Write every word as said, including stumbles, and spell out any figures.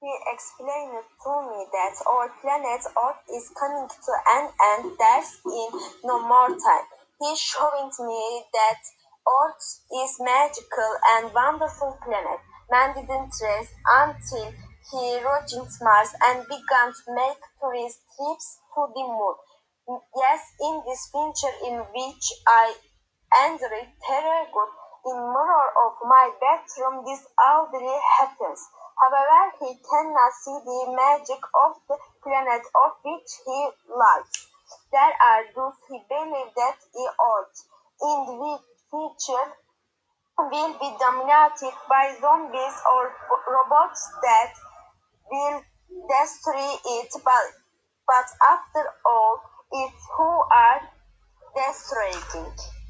He explained to me that our planet Earth is coming to an end. There's in no more time. He showed me that Earth is magical and wonderful planet. Man didn't rest until he reached Mars and began to make tourist trips to the moon. Yes, in this future in which I enjoy terror good in mirror of my bedroom, this already happens. However, he cannot see the magic of the planet of which he lives. There are those who believe that the earth in the future will be dominated by zombies or robots that will destroy it. But, but after all, it's who are destroying.